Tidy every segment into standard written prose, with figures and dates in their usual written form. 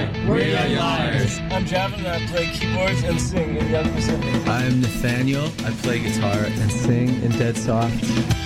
We are liars. I'm Javin and I play keyboards and sing in Young Pacific. I'm Nathaniel. I play guitar and sing in Dead Soft.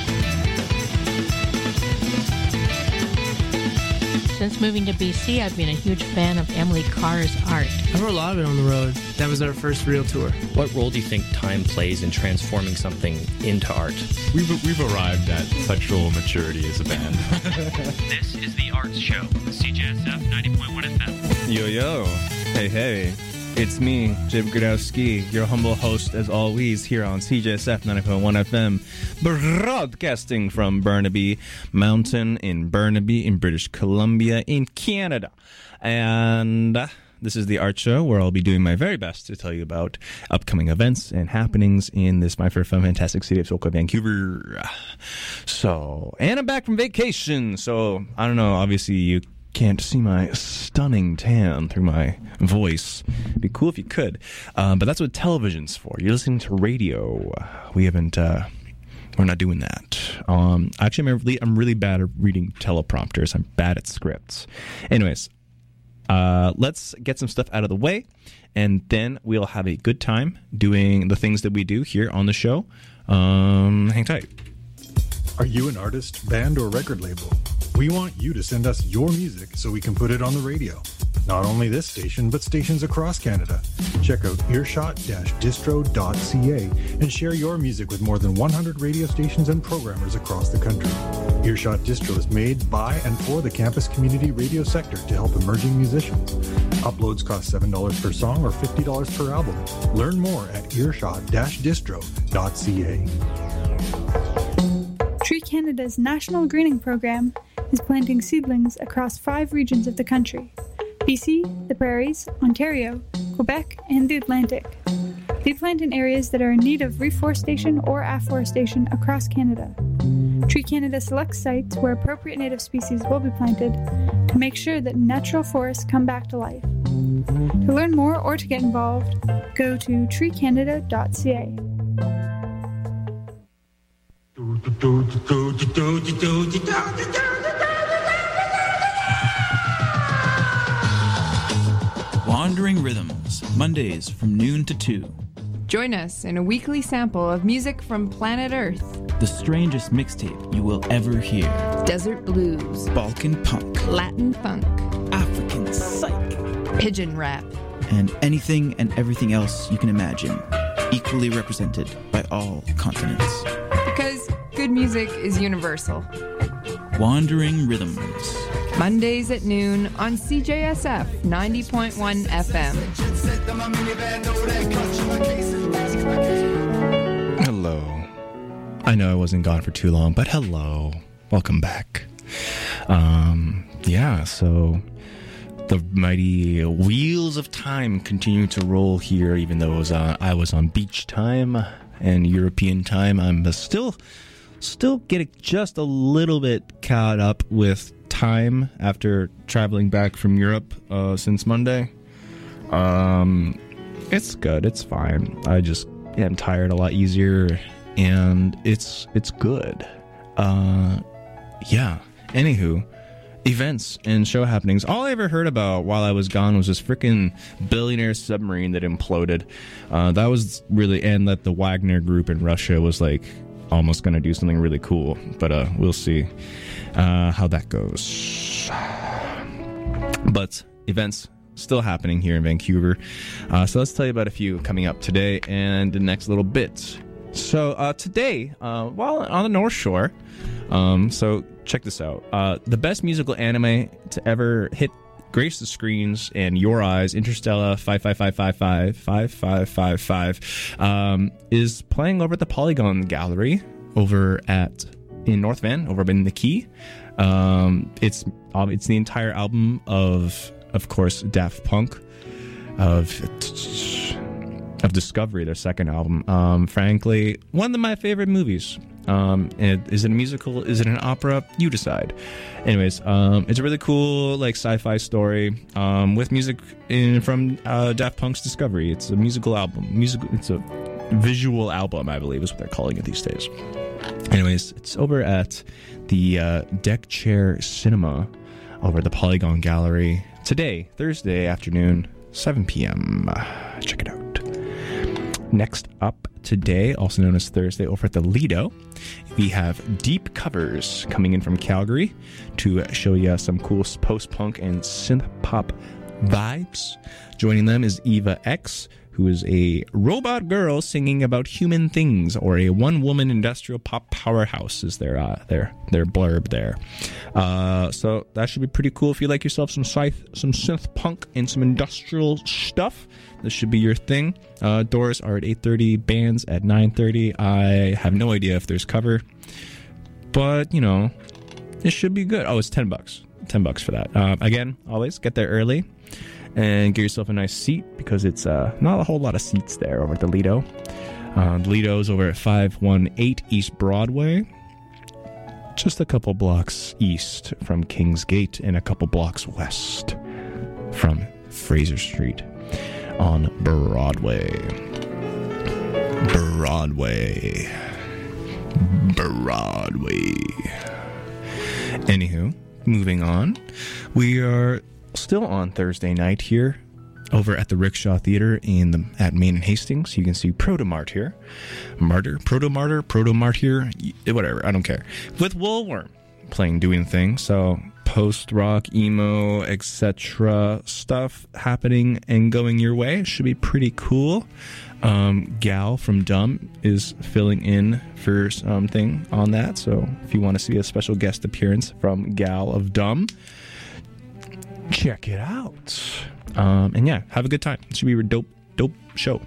Since moving to BC, I've been a huge fan of Emily Carr's art. I wrote a lot of it on the road. That was our first real tour. What role do you think time plays in transforming something into art? We've arrived at sexual maturity as a band. This is The Arts Show, CJSF 90.1 FM. Yo. Hey. It's me, Jim Gradowski, your humble host as always here on CJSF 90.1 FM, broadcasting from Burnaby Mountain in Burnaby in British Columbia in Canada. And this is the Art Show where I'll be doing my very best to tell you about upcoming events and happenings in this my fair fun fantastic city of SoCal, Vancouver. And I'm back from vacation, so I don't know, obviously you can't see my stunning tan through my voice. It'd be cool if you could. But that's what television's for. You're listening to radio. We're not doing that. Actually, I'm really bad at reading teleprompters. I'm bad at scripts. Anyways, let's get some stuff out of the way, and then we'll have a good time doing the things that we do here on the show. Hang tight. Are you an artist, band, or record label? We want you to send us your music so we can put it on the radio. Not only this station, but stations across Canada. Check out earshot-distro.ca and share your music with more than 100 radio stations and programmers across the country. Earshot Distro is made by and for the campus community radio sector to help emerging musicians. Uploads cost $7 per song or $50 per album. Learn more at earshot-distro.ca. Tree Canada's National Greening Program is planting seedlings across 5 regions of the country: BC, the Prairies, Ontario, Quebec, and the Atlantic. They plant in areas that are in need of reforestation or afforestation across Canada. Tree Canada selects sites where appropriate native species will be planted to make sure that natural forests come back to life. To learn more or to get involved, go to treecanada.ca. Wandering Rhythms, Mondays from noon to 2. Join us in a weekly sample of music from planet Earth. The strangest mixtape you will ever hear. Desert blues. Balkan punk. Latin funk. African psych. Pigeon rap. And anything and everything else you can imagine. Equally represented by all continents. Because good music is universal. Wandering Rhythms. Mondays at noon on CJSF 90.1 FM. Hello. I know I wasn't gone for too long, but hello. Welcome back. So the mighty wheels of time continue to roll here, even though I was on beach time and European time. I'm still getting just a little bit caught up with time after traveling back from Europe since Monday. It's good. It's fine. I just am tired a lot easier, and it's good. Anywho, events and show happenings. All I ever heard about while I was gone was this freaking billionaire submarine that imploded. That was really, and that the Wagner Group in Russia was like almost going to do something really cool, but we'll see how that goes. But events still happening here in Vancouver. So let's tell you about a few coming up today and the next little bit. So today, while on the North Shore, so check this out. The best musical anime to ever hit grace the screens and your eyes, Interstellar 5555 is playing over at the Polygon Gallery over in North Van, over in the Quay. It's the entire album of course, Daft Punk, of Discovery, their second album. Frankly, one of my favorite movies. Is it a musical? Is it an opera? You decide. Anyways, it's a really cool sci-fi story with music from Daft Punk's Discovery. It's a musical album. It's a visual album, I believe, is what they're calling it these days. Anyways, it's over at the Deck Chair Cinema over at the Polygon Gallery today, Thursday afternoon, 7 p.m. Check it out. Next up today, also known as Thursday, over at the Lido, we have Deep Covers coming in from Calgary to show you some cool post-punk and synth-pop vibes. Joining them is Eva X, who is a robot girl singing about human things, or a one-woman industrial pop powerhouse is their blurb there. So that should be pretty cool if you like yourself some synth punk and some industrial stuff. This should be your thing. Doors are at 8:30, bands at 9:30. I have no idea if there's cover, but you know, it should be good. Oh, it's $10. $10 for that. Again, always get there early and get yourself a nice seat, because it's not a whole lot of seats there over at the Lido. The Lido's over at 518 East Broadway, just a couple blocks east from Kingsgate and a couple blocks west from Fraser Street on Broadway. Anywho, moving on. We are still on Thursday night here over at the Rickshaw Theater at Main and Hastings. You can see Protomart here. Protomart here, whatever, I don't care. With Woolworm doing things. So post-rock, emo, etc. stuff happening and going your way. Should be pretty cool. Gal from Dumb is filling in for something on that. So if you want to see a special guest appearance from Gal of Dumb, check it out. And yeah, have a good time. It should be a dope show.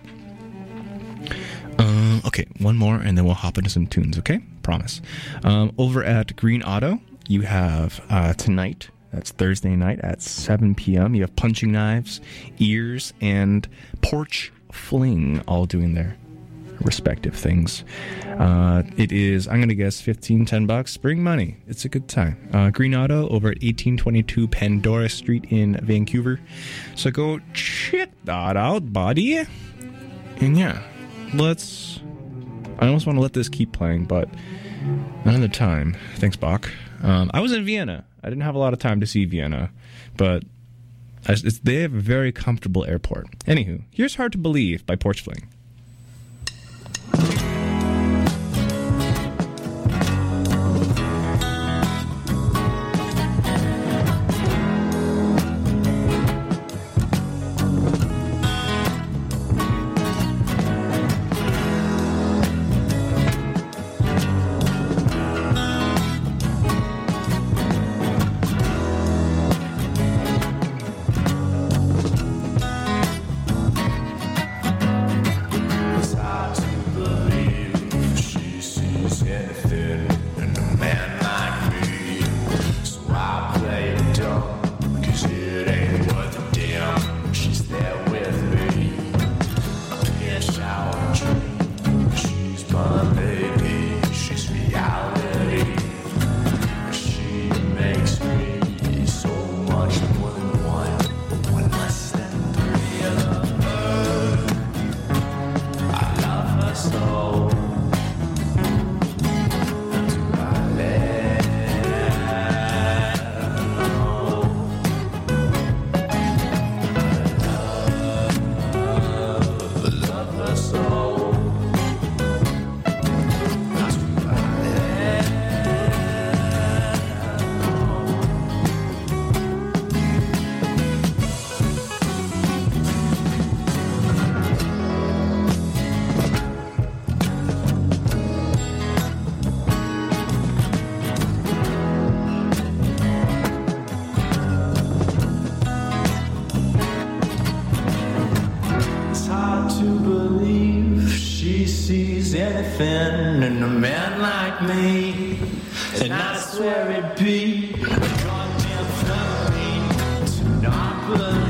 Okay, one more and then we'll hop into some tunes, okay? Promise. Over at Green Auto, you have tonight, that's Thursday night at 7 p.m. You have Punching Knives, Ears, and Porch Fling all doing their respective things. It is, I'm going to guess, $10. Bring money. It's a good time. Green Auto over at 1822 Pandora Street in Vancouver. So go check that out, buddy. And yeah, I almost want to let this keep playing, but another time. Thanks, Bach. I was in Vienna. I didn't have a lot of time to see Vienna, but they have a very comfortable airport. Anywho, here's Hard to Believe by Porch Fling. anything in a man like me, and I swear it'd be a goddamn felony to not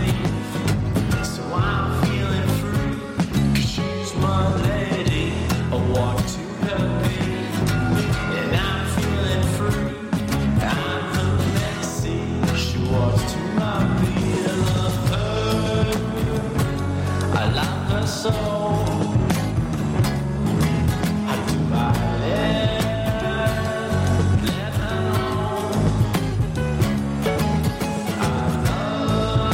believe. So I'm feeling free, 'cause she's my lady. I walk to her beat, and I'm feeling free. I'm the Messi, she walks to my beat. I love her, I love her so. Let her know I love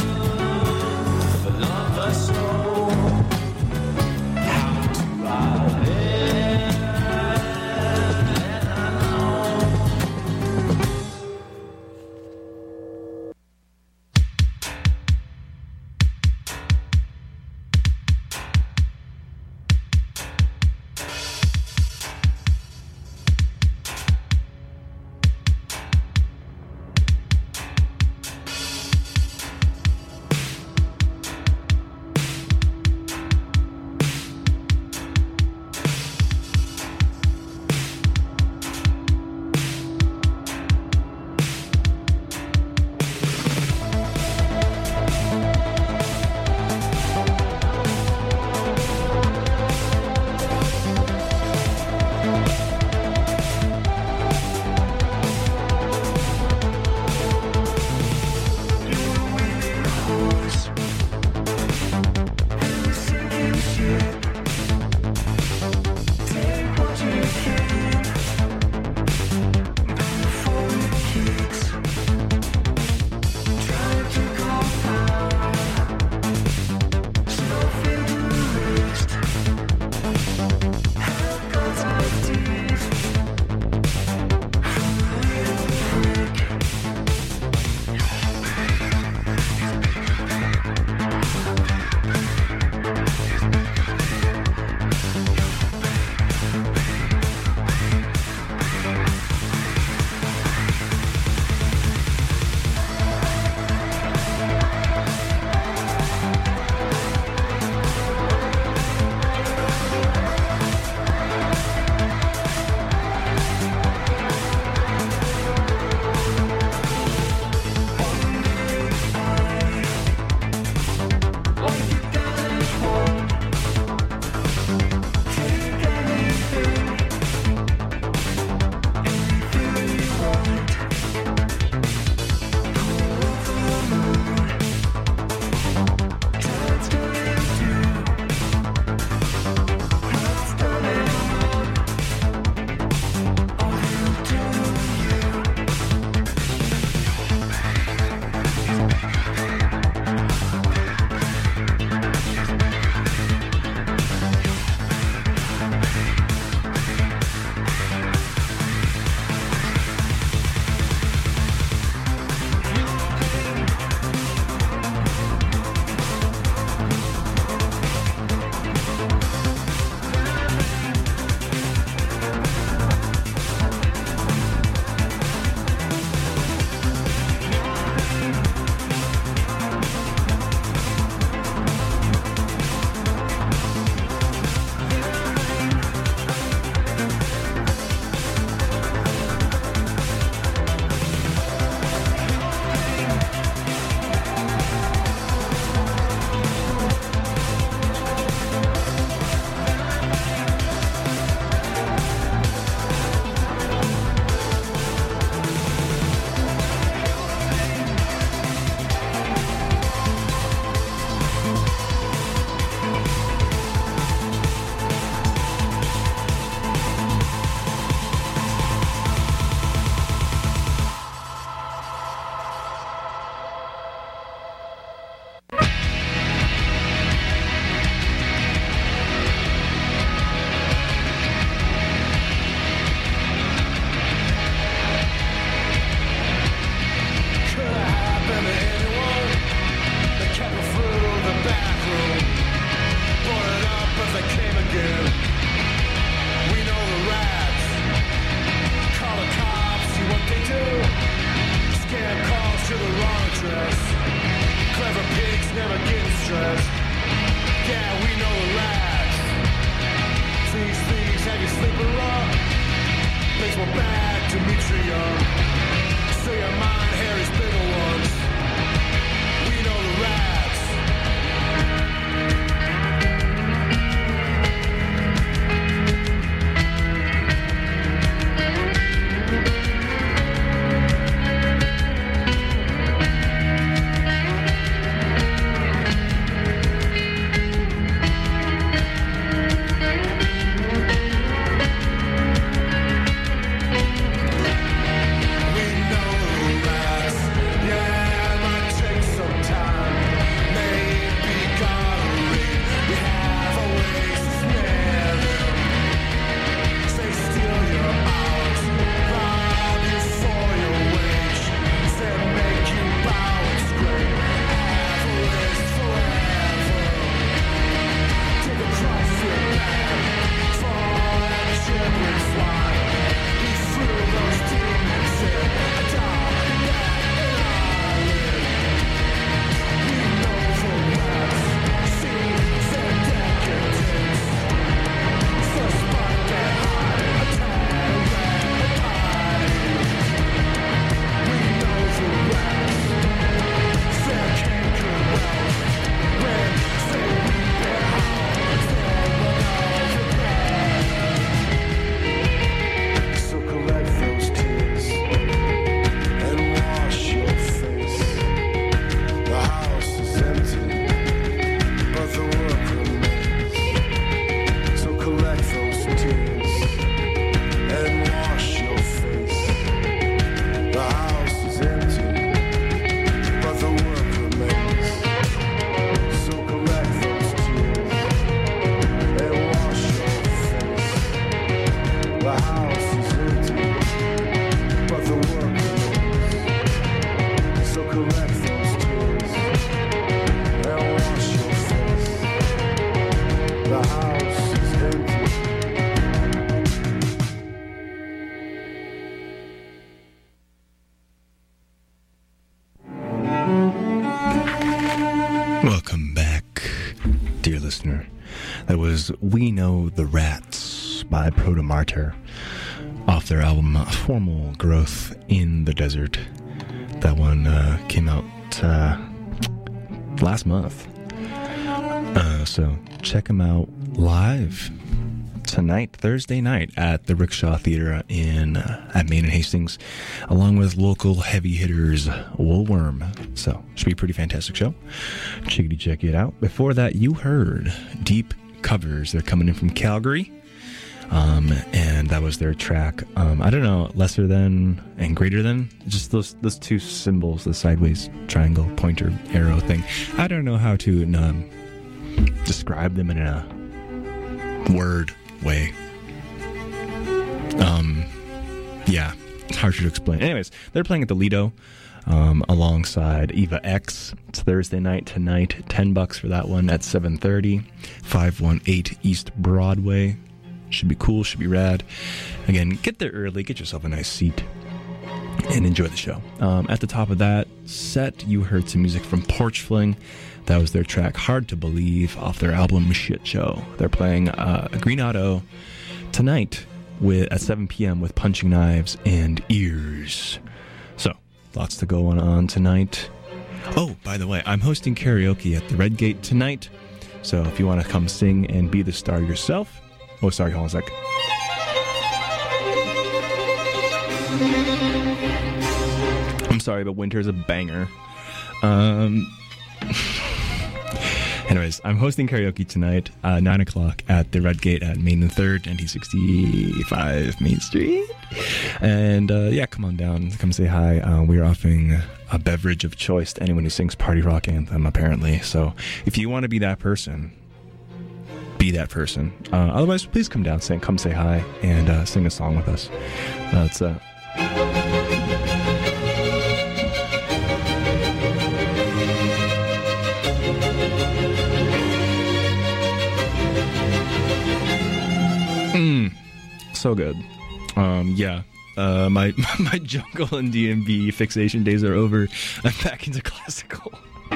Welcome back, dear listener. That was We Know the Rats by Protomartyr off their album Formal Growth in the Desert. That one came out last month. So check them out live tonight, Thursday night, at the Rickshaw Theater at Main and Hastings, along with local heavy hitters Woolworm. So should be a pretty fantastic show. Check it out. Before that, you heard Deep Covers. They're coming in from Calgary, and that was their track. I don't know, Lesser Than and Greater Than. Just those two symbols, the sideways triangle, pointer, arrow thing. I don't know how to describe them in a word way. Yeah, it's hard to explain. Anyways, they're playing at the Lido alongside Eva X. It's Thursday night tonight. $10 for that one at 7:30, 518 East Broadway. Should be cool, should be rad. Again, get there early, get yourself a nice seat, and enjoy the show. At the top of that set, you heard some music from Porch Fling. That was their track Hard to Believe off their album Shit Show. They're playing Green Auto tonight at 7 p.m. with Punching Knives and Ears. So, lots to go on tonight. Oh, by the way, I'm hosting karaoke at the Red Gate tonight. So if you want to come sing and be the star yourself... Oh, sorry, hold on a sec. I'm sorry, but Winter's a banger. Anyways, I'm hosting karaoke tonight, 9 o'clock at the Red Gate at Main and 3rd, 1965 Main Street. And yeah, come on down, come say hi. We are offering a beverage of choice to anyone who sings Party Rock Anthem, apparently. So if you want to be that person, be that person. Otherwise, please come down, come say hi, and sing a song with us. That's so good. Yeah. My jungle and D&B fixation days are over. I'm back into classical.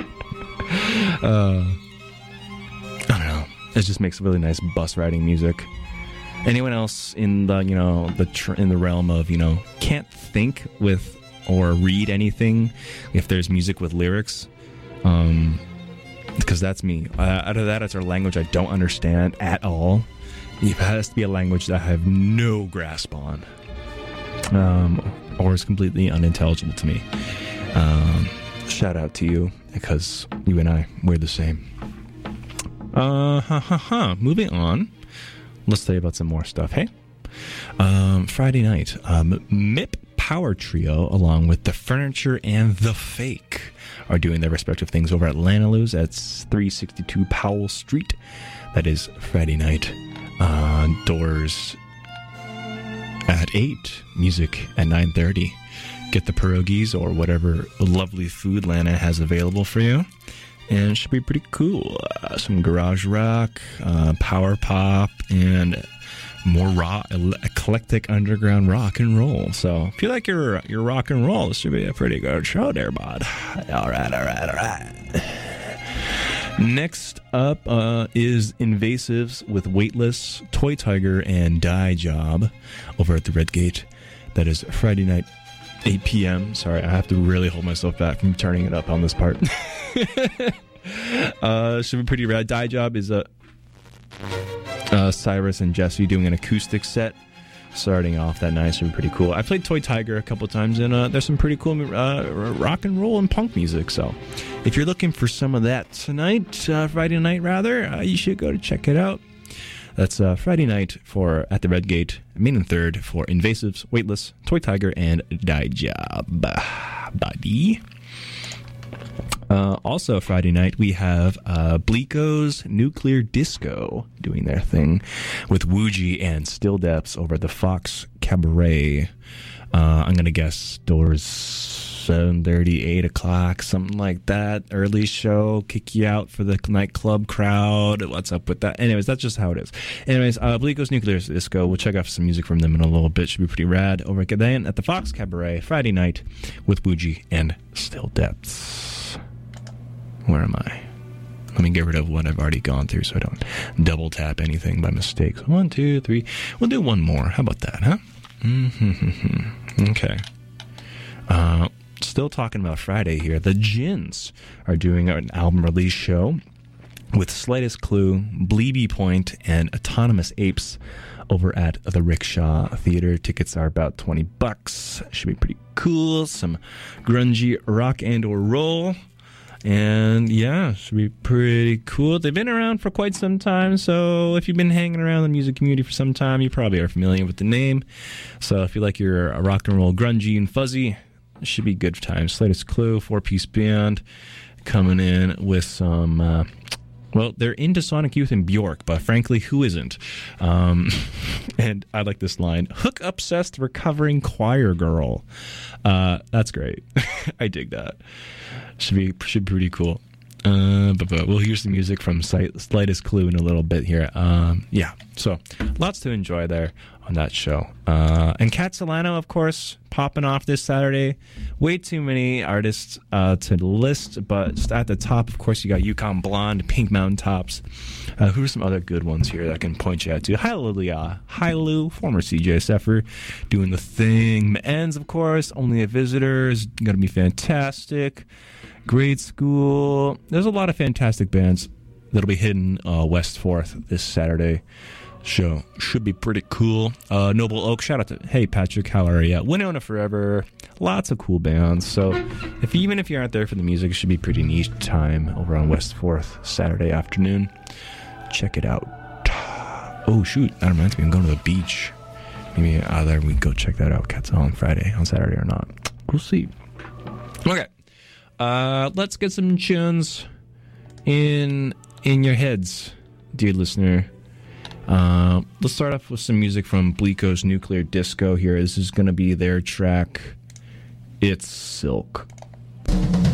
I don't know. It just makes really nice bus riding music. Anyone else in the in the realm of can't think with or read anything if there's music with lyrics? Because that's me. Out of that, it's a language I don't understand at all. It has to be a language that I have no grasp on, or is completely unintelligible to me. Shout out to you, because you and I, we're the same. Moving on, let's tell you about some more stuff. Hey, Friday night, MIP Power Trio, along with The Furniture and The Fake, are doing their respective things over at Lanaloo's at 362 Powell Street. That is Friday night. Doors at 8, music at 9:30. Get the pierogies or whatever lovely food Lana has available for you, and it should be pretty cool. Some garage rock, power pop, and more raw, eclectic underground rock and roll. So if you like your rock and roll, this should be a pretty good show there, bud. All right. Next up is Invasives with Weightless, Toy Tiger, and Die Job over at the Red Gate. That is Friday night, 8 p.m. Sorry, I have to really hold myself back from turning it up on this part. Should be pretty rad. Die Job is Cyrus and Jesse doing an acoustic set starting off that night. Should be pretty cool. I played Toy Tiger a couple times, and there's some pretty cool rock and roll and punk music. So if you're looking for some of that tonight, Friday night rather, you should go to check it out. That's Friday night at the Red Gate, Main and 3rd for Invasives, Weightless, Toy Tiger, and Die Job. Buddy. Also Friday night, we have Bleeko's Nuclear Disco doing their thing with Woogie and Still Depths over at the Fox Cabaret. I'm going to guess doors 7:30, 8 o'clock, something like that. Early show, kick you out for the nightclub crowd. What's up with that? Anyways, that's just how it is. Anyways, Bleeko's Nuclear Disco. We'll check out some music from them in a little bit. Should be pretty rad. Over again at the Fox Cabaret, Friday night with Woogie and Still Depths. Where am I? Let me get rid of what I've already gone through so I don't double tap anything by mistake. So 1, 2, 3. We'll do one more. How about that, huh? Okay. Still talking about Friday here. The Gins are doing an album release show with Slightest Clue, Bleeby Point, and Autonomous Apes over at the Rickshaw Theater. Tickets are about $20. Should be pretty cool. Some grungy rock and or roll. And yeah, should be pretty cool. They've been around for quite some time, so if you've been hanging around the music community for some time, you probably are familiar with the name. So if you like your rock and roll grungy and fuzzy, it should be good times. Slightest Clue, 4-piece band, coming in with some... well, they're into Sonic Youth and Bjork, but frankly, who isn't? And I like this line: hook-obsessed recovering choir girl. That's great. I dig that. Should be pretty cool. But we'll hear some music from Slightest Clue in a little bit here. Yeah, so lots to enjoy there on that show. And Cat Solano, of course, popping off this Saturday. Way too many artists to list, but just at the top, of course, you got Yukon Blonde, Pink Mountain Tops. Who are some other good ones here that I can point you out to? Hailu, former CJSFer, doing the thing. Ends, of course, Only a Visitor is going to be fantastic. Grade School. There's a lot of fantastic bands that'll be hitting West 4th this Saturday. Show should be pretty cool. Noble Oak, shout out to Hey Patrick, how are ya? Winona Forever, lots of cool bands. So even if you aren't there for the music, it should be pretty neat time over on West 4th Saturday afternoon. Check it out. Oh shoot, that reminds me, I'm going to the beach. Maybe either we go check that out. Cats on Saturday or not. We'll see. Okay, let's get some tunes in your heads, dear listener. Let's start off with some music from Bleeko's Nuclear Disco here. This is going to be their track, It's Silk.